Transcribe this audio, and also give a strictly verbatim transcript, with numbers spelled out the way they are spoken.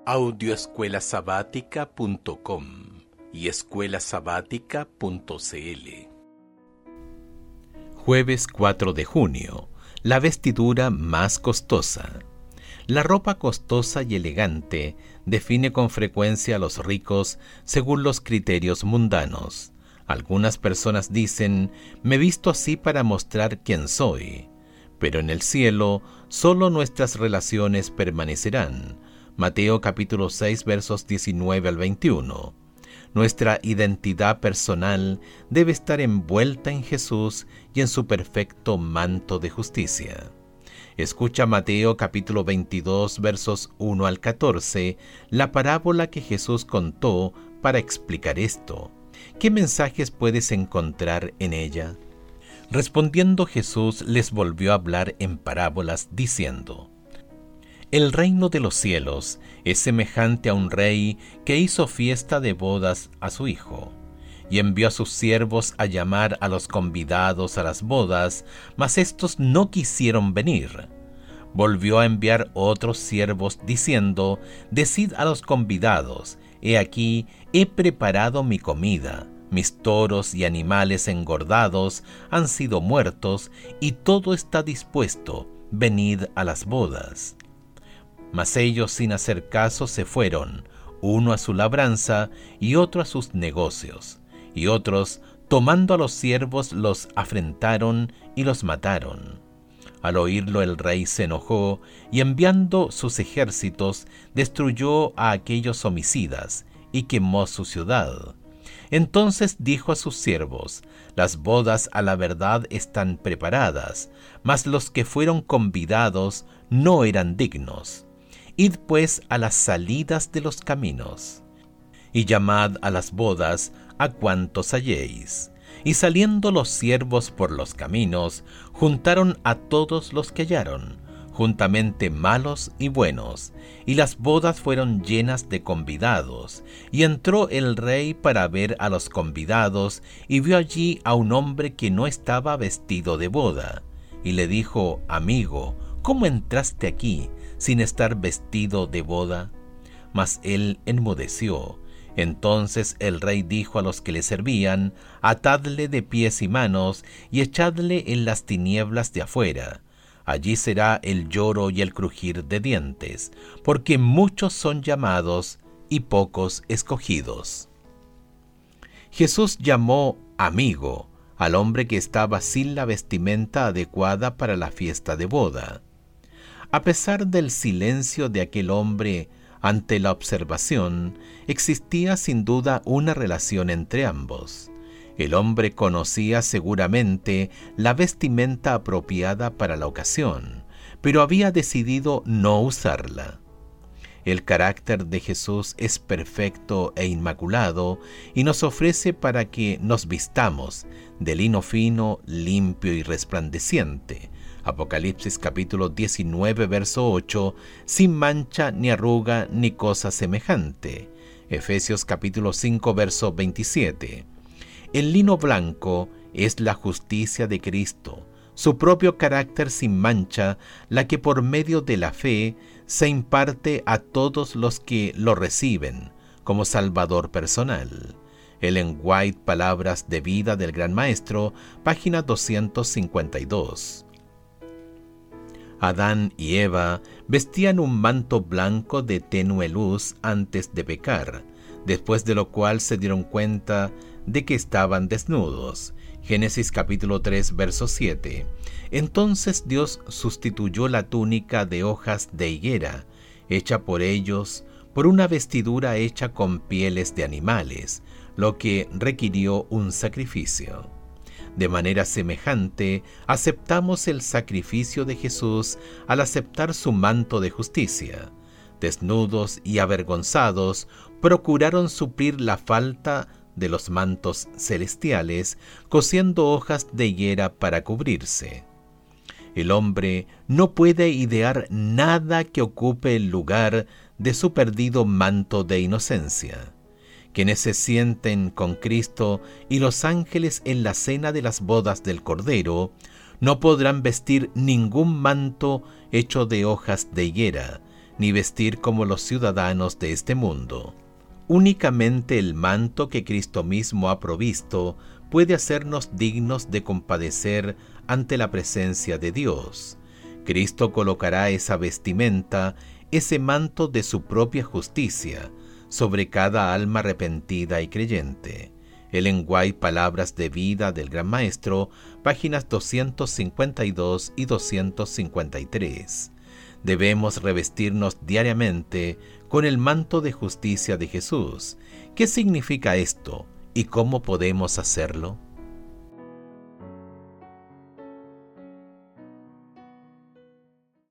audio escuela sabática punto com y escuela sabática punto c l. Jueves cuatro de junio. La vestidura más costosa. La ropa costosa y elegante define con frecuencia a los ricos según los criterios mundanos. Algunas personas dicen, me visto así para mostrar quién soy. Pero en el cielo, solo nuestras relaciones permanecerán. Mateo capítulo seis, versos diecinueve al veintiuno. Nuestra identidad personal debe estar envuelta en Jesús y en su perfecto manto de justicia. Escucha Mateo capítulo veintidós, versos uno al catorce, la parábola que Jesús contó para explicar esto. ¿Qué mensajes puedes encontrar en ella? Respondiendo Jesús les volvió a hablar en parábolas diciendo: El reino de los cielos es semejante a un rey que hizo fiesta de bodas a su hijo, y envió a sus siervos a llamar a los convidados a las bodas, mas éstos no quisieron venir. Volvió a enviar otros siervos diciendo: Decid a los convidados, he aquí, he preparado mi comida, mis toros y animales engordados han sido muertos, y todo está dispuesto, venid a las bodas. Mas ellos sin hacer caso se fueron, uno a su labranza y otro a sus negocios, y otros, tomando a los siervos, los afrentaron y los mataron. Al oírlo el rey se enojó, y enviando sus ejércitos, destruyó a aquellos homicidas, y quemó su ciudad. Entonces dijo a sus siervos: Las bodas a la verdad están preparadas, mas los que fueron convidados no eran dignos. Id pues a las salidas de los caminos, y llamad a las bodas a cuantos halléis. Y saliendo los siervos por los caminos, juntaron a todos los que hallaron, juntamente malos y buenos, y las bodas fueron llenas de convidados. Y entró el rey para ver a los convidados, y vio allí a un hombre que no estaba vestido de boda, y le dijo: Amigo, ¿cómo entraste aquí sin estar vestido de boda? Mas él enmudeció. Entonces el rey dijo a los que le servían: Atadle de pies y manos, y echadle en las tinieblas de afuera. Allí será el lloro y el crujir de dientes, porque muchos son llamados y pocos escogidos. Jesús llamó amigo al hombre que estaba sin la vestimenta adecuada para la fiesta de boda. A pesar del silencio de aquel hombre ante la observación, existía sin duda una relación entre ambos. El hombre conocía seguramente la vestimenta apropiada para la ocasión, pero había decidido no usarla. El carácter de Jesús es perfecto e inmaculado y nos ofrece para que nos vistamos de lino fino, limpio y resplandeciente. Apocalipsis capítulo diecinueve, verso ocho, sin mancha, ni arruga, ni cosa semejante. Efesios capítulo cinco, verso veintisiete. El lino blanco es la justicia de Cristo, su propio carácter sin mancha, la que por medio de la fe se imparte a todos los que lo reciben como Salvador personal. Ellen White, Palabras de Vida del Gran Maestro, página doscientos cincuenta y dos. Adán y Eva vestían un manto blanco de tenue luz antes de pecar, después de lo cual se dieron cuenta de que estaban desnudos. Génesis capítulo tres, verso siete. Entonces Dios sustituyó la túnica de hojas de higuera, hecha por ellos, por una vestidura hecha con pieles de animales, lo que requirió un sacrificio. De manera semejante, aceptamos el sacrificio de Jesús al aceptar su manto de justicia. Desnudos y avergonzados, procuraron suplir la falta de los mantos celestiales, cosiendo hojas de higuera para cubrirse. El hombre no puede idear nada que ocupe el lugar de su perdido manto de inocencia. Quienes se sienten con Cristo y los ángeles en la cena de las bodas del Cordero, no podrán vestir ningún manto hecho de hojas de higuera, ni vestir como los ciudadanos de este mundo. Únicamente el manto que Cristo mismo ha provisto puede hacernos dignos de compadecer ante la presencia de Dios. Cristo colocará esa vestimenta, ese manto de su propia justicia, sobre cada alma arrepentida y creyente. Ellen White, Palabras de Vida del Gran Maestro, páginas doscientos cincuenta y dos y doscientos cincuenta y tres. Debemos revestirnos diariamente con el manto de justicia de Jesús. ¿Qué significa esto y cómo podemos hacerlo?